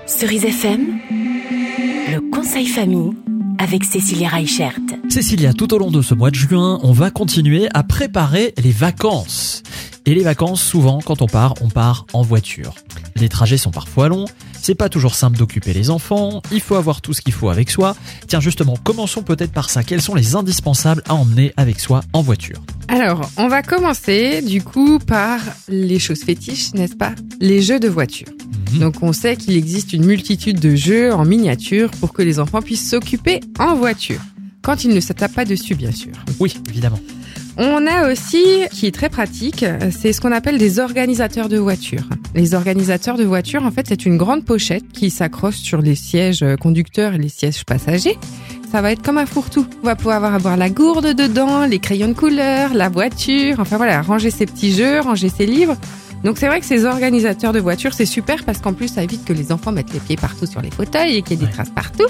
Cerise FM, le conseil famille avec Cécilia Reichert. Cécilia, tout au long de ce mois de juin, on va continuer à préparer les vacances. Et les vacances, souvent, quand on part en voiture. Les trajets sont parfois longs, c'est pas toujours simple d'occuper les enfants, il faut avoir tout ce qu'il faut avec soi. Tiens, justement, commençons peut-être par ça. Quels sont les indispensables à emmener avec soi en voiture ? Alors, on va commencer du coup par les choses fétiches, n'est-ce pas ? Les jeux de voiture. Donc on sait qu'il existe une multitude de jeux en miniature pour que les enfants puissent s'occuper en voiture. Quand ils ne se tapent pas dessus, bien sûr. Oui, évidemment. On a aussi, qui est très pratique, c'est ce qu'on appelle des organisateurs de voitures. Les organisateurs de voitures, en fait, c'est une grande pochette qui s'accroche sur les sièges conducteurs et les sièges passagers. Ça va être comme un fourre-tout. On va pouvoir avoir la gourde dedans, les crayons de couleur, la voiture, enfin voilà, ranger ses petits jeux, ranger ses livres. Donc c'est vrai que ces organisateurs de voitures, c'est super parce qu'en plus, ça évite que les enfants mettent les pieds partout sur les fauteuils et qu'il y ait des traces partout.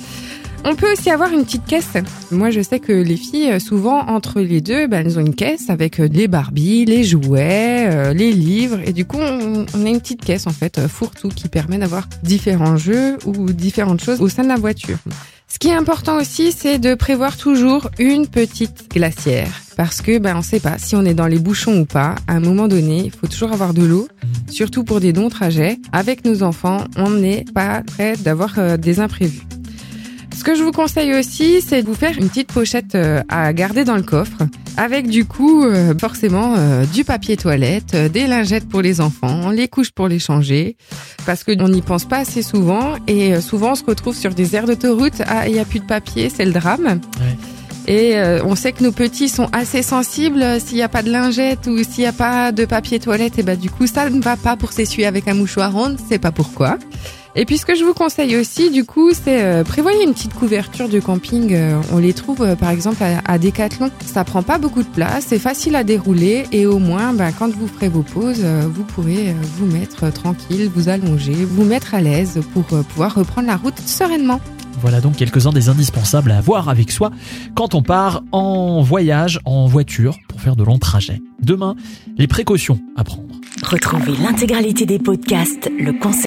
On peut aussi avoir une petite caisse. Moi, je sais que les filles, souvent, entre les deux, elles ont une caisse avec les Barbies, les jouets, les livres. Et du coup, on a une petite caisse, en fait, fourre-tout, qui permet d'avoir différents jeux ou différentes choses au sein de la voiture. Ce qui est important aussi, c'est de prévoir toujours une petite glacière. Parce que, on sait pas si on est dans les bouchons ou pas. À un moment donné, il faut toujours avoir de l'eau. Surtout pour des longs trajets. Avec nos enfants, on n'est pas prêt d'avoir des imprévus. Ce que je vous conseille aussi, c'est de vous faire une petite pochette à garder dans le coffre, avec du coup forcément du papier toilette, des lingettes pour les enfants, les couches pour les changer, parce qu'on n'y pense pas assez souvent, et souvent on se retrouve sur des aires d'autoroute, il n'y a plus de papier, c'est le drame. Ouais. Et on sait que nos petits sont assez sensibles, s'il n'y a pas de lingette ou s'il n'y a pas de papier toilette, et du coup ça ne va pas pour s'essuyer avec un mouchoir rond, c'est pas pourquoi. Et puis ce que je vous conseille aussi, du coup, c'est prévoyez une petite couverture de camping. On les trouve par exemple à Decathlon. Ça prend pas beaucoup de place, c'est facile à dérouler et au moins, quand vous ferez vos pauses, vous pourrez vous mettre tranquille, vous allonger, vous mettre à l'aise pour pouvoir reprendre la route sereinement. Voilà donc quelques-uns des indispensables à avoir avec soi quand on part en voyage, en voiture, pour faire de longs trajets. Demain, les précautions à prendre. Retrouvez l'intégralité des podcasts, le conseil